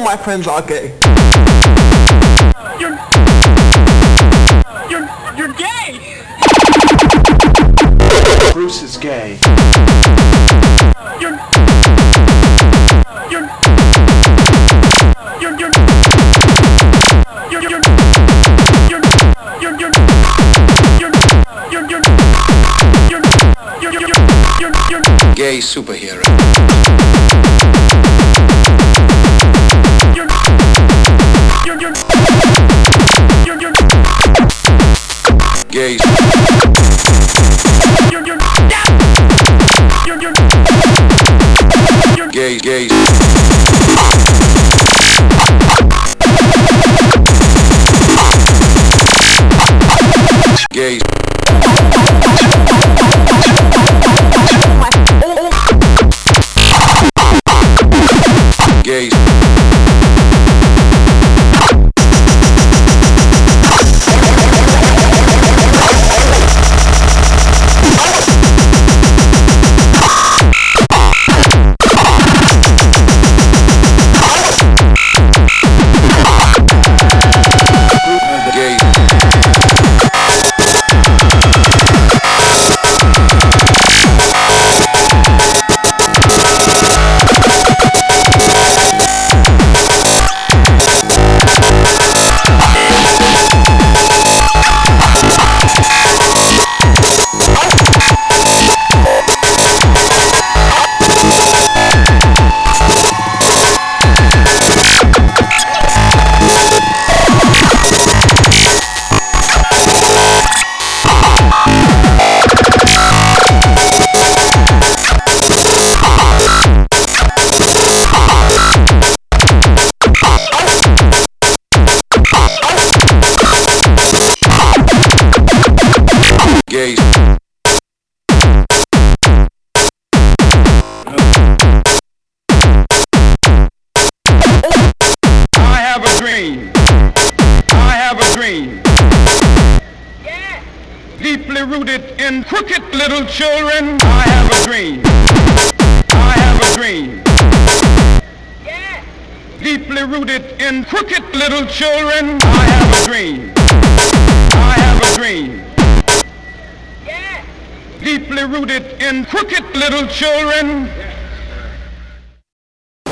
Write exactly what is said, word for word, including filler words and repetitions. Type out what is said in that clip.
my friends are gay. You're... You're... You're gay! Bruce is gay. You're... You're... You're... You're... You're... You're... You're... You're... You're... You're... You're... You're... You're... You're... You're... Gay superhero. You're... You're... You're... You're... You're... Gay. You're... You're... You're... You're... You're... Gay, gay. Gay. Gay. Gay. I have a dream. I have a dream. Yeah! Deeply rooted in crooked little children. I have a dream. I have a dream. Yeah! Deeply rooted in crooked little children. I have a dream. I have a dream. Yeah! Deeply rooted in crooked little children.